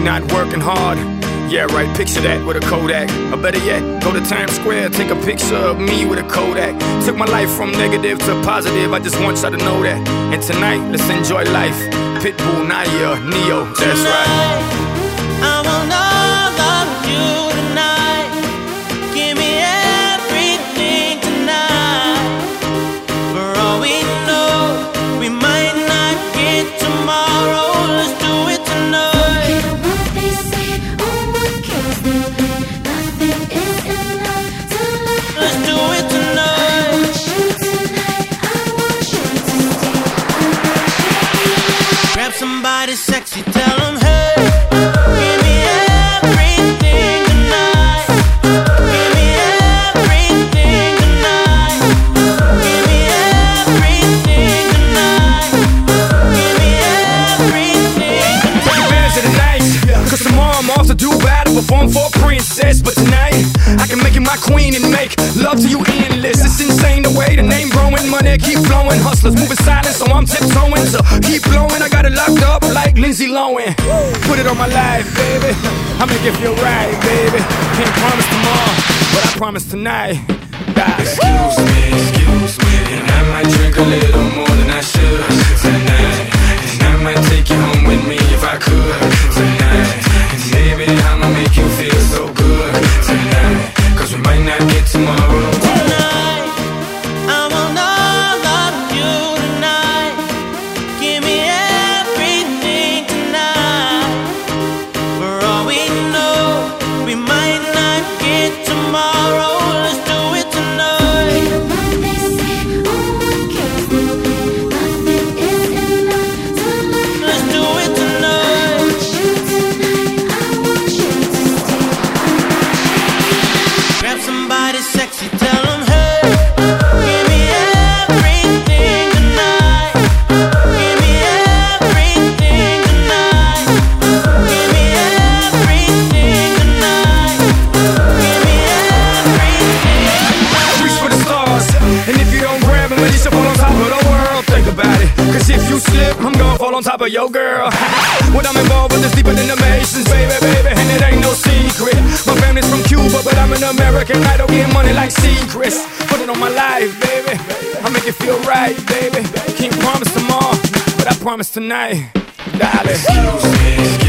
not working hard. Yeah, right, picture that with a Kodak. Or better yet, go to Times Square, take a picture of me with a Kodak. Took my life from negative to positive, I just want y'all to know that. And tonight, let's enjoy life. Pitbull, Naya, Neo, that's right. I want all of you tonight. Give me everything tonight. For all we know, we might not get tomorrow. Let's do it tonight. Somebody sexy, tell them, hey, give me everything tonight. Give me everything tonight. Give me everything tonight. Give me everything tonight. Take advantage of the night, cause tomorrow I'm off to do battle, perform for a princess. But tonight, I can make you my queen and make love to you endless. It's insane the way the name growing, money keep flowing. Hustlers moving silent, so I'm tiptoeing. So keep blowing, I got it locked up like Lindsay Lohan. Put it on my life, baby, I make it feel right, baby. Can't promise tomorrow, but I promise tonight. Excuse me, and I might drink a little more than I should tonight. And I might take you home with me if I could tonight. And maybe I'ma make you feel so good tonight, cause we might not get tomorrow. Tonight, I want all of you tonight. Give me everything tonight. For all we know, we might not get tomorrow. Let's do it tonight. Let's do it tonight. Grab somebody sexy, tell them, hey, give me everything tonight. Give me everything tonight. Give me everything tonight. Give me everything. Reach for the stars, and if you don't grab them, at least you fall on top of the world. Think about it, cause if you slip, I'm gonna fall on top of your girl. What I'm involved with is deeper than the Masons, baby, baby, and it ain't no secret. My family's from Cuba, but I'm an American idol, getting money like secrets. Put it on my life, baby, I make it feel right, baby. Can't promise tomorrow, but I promise tonight, darling. Excuse me.